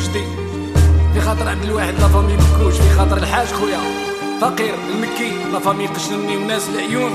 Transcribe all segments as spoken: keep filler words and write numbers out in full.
جديد في خاطر عبد الواحد لا فامي مكوش، في خاطر الحاج خويا فقير المكي لا فامي قشنني وناس العيون.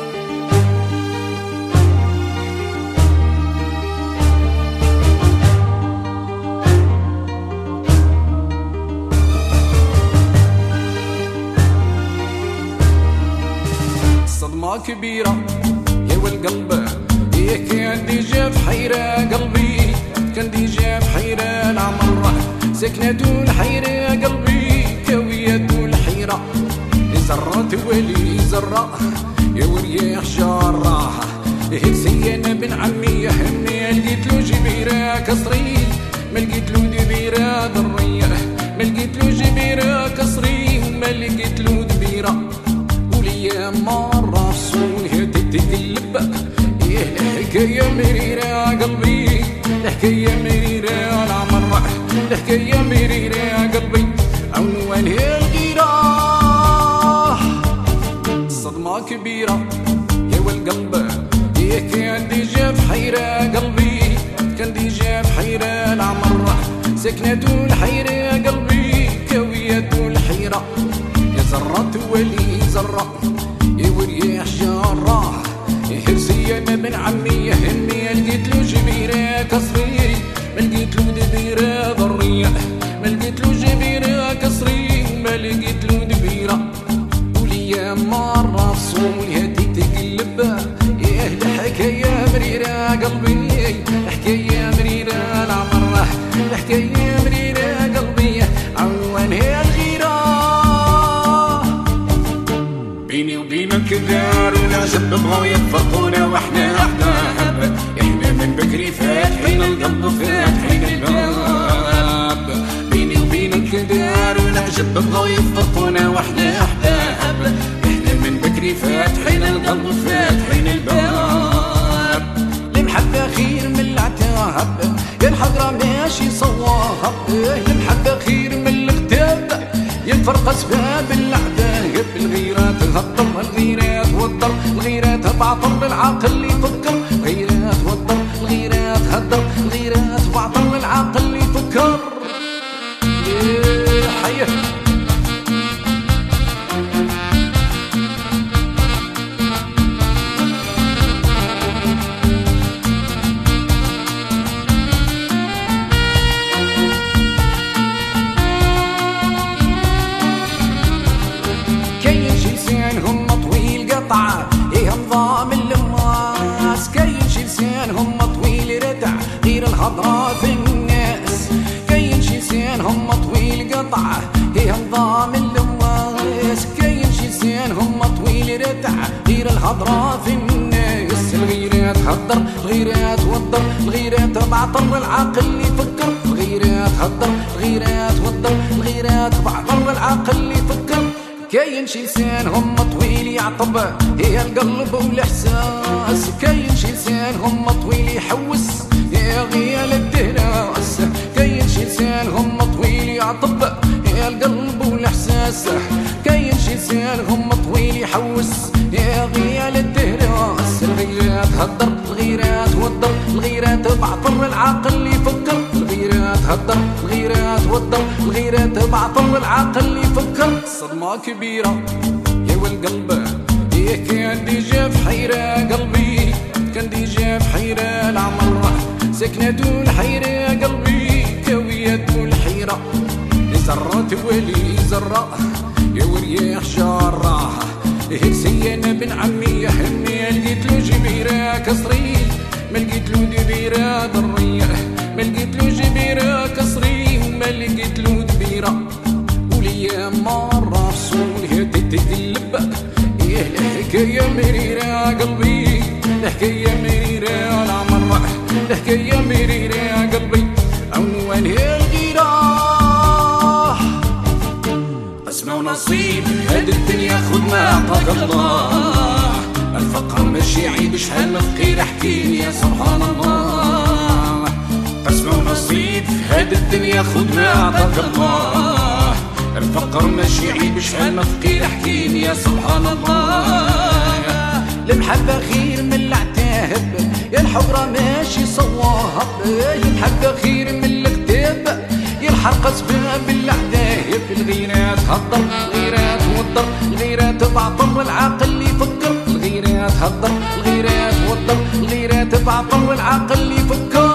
صدمة كبيرة يا والقلب يا كان ديجا في حيرة قلبي، كان ديجا في حيرة العمر سكنة الحيرة قلبي كوية الحيرة زرات ولي زرة يا ورياح جارة هكسي انا بن عمي همي لقيت له جبيرة كسري ما لقيت له دبيرة ضرية ما لقيت له جبيرة كسري وما لقيت له دبيرة وليا مرة صونها تتقلب يا الحكاية مريرة قلبي الحكاية مريرة العمر الحكاية مريرة قلبي عنوانها الغيرة صدمة كبيرة يا والقلب يا كان ديجا في حيرة قلبي كان ديجا في حيرة العمر سكنة الحيرة قلبي كوية الحيرة يا زرة ولي زرة يا ورياح جارة هرسي انا بن عمي همي لقيت له جبيرة كسري ما لقيت له دبيرة ضرية ما لقيت له جبيرة كسري ما لقيت له دبيرة وليا مرة صولها تتقلب يا الحكاية مريرة قلبي الحكاية مريرة العمر الحكاية مريرة قلبي عنوانها الغيرة بيني وبينك دار ونعجب بغاو يتفرقونا واحنا احباب احنا من بكري فاتحين القلب فاتحين الباب بيني وبينك دار ونعجب بغاو يتفرقونا واحنا احباب احنا من بكري فاتحين القلب فاتحين الباب المحبة خير من العتاب يا الحضرة ماشي صواب المحبة خير من الاغتاب يا الفرقة سباب العذاب الغيرة تهطر الغيرة توتر الغيرة تبعطر العقل يفكر الغيرة توتر الغيرة تهدر الغيرة تبعطر العقل يفكر حيه لسانهم طويل قطع ايه نظام اللماس كاين شي لسانهم طويل ردع غير الهضرة في الناس كاين شي لسانهم طويل قطع ايه نظام اللماس كاين شي لسانهم طويل ردع غير الهضرة في الناس الغيرة تهدر الغيرة توتر الغيرة تبعطر العقل يفكر الغيرة تهدر الغيرة توتر الغيرة تبعطر العقل يفكر كاين شي لسانهم طويل يعطب هي القلب والاحساس كاين شي لسانهم طويل يحوس يا غيال الدهراس كاين شي لسانهم طويل يعطب هي القلب والاحساس كاين شي لسانهم طويل يحوس يا غيال الدهراس الغيرة تهدر الغيرة توتر الغيرة تبعطر العقل يفكر الغيرة تهدر الغيرة توتر الغيرة تبعطر العقل يفكر صدمة كبيرة يا والقلب يا كان ديجا في حيرة قلبي كان ديجا في حيرة العمر سكنة الحيرة قلبي كوية الحيرة زرات ولي زرة يا ورياح جارة هكسي انا بن عمي همي لقيت له جبيرة كسري ما لقيت له دبيرة ضرية ما لقيت له جبيرة كسري وما لقيت له دبيرة وليا مرة صولها تتقلب يا الحكاية مريرة قلبي الحكاية مريرة العمر الحكاية مريرة قلبي عنوانها الغيرة قسمة ونصيب هاد الدنيا خد ما عطاك الله الفقر ماشي عيب شحال ما فقير احكيلي يا سبحان الله قسمة ونصيب هاد الدنيا خد ما عطاك الله الفقر ماشي عيب شحال ما فقير احكيلي يا سبحان الله المحبة خير من العتاب يا الحضرة ماشي صواب المحبة خير من الكتاب يلحق اسباب الاعداء في الغيرات هضر الغيرات والضر الغيرات بعطر العاقل يفكر الغيرات هضر الغيرات والضر الغيرات بعطر العاقل يفكر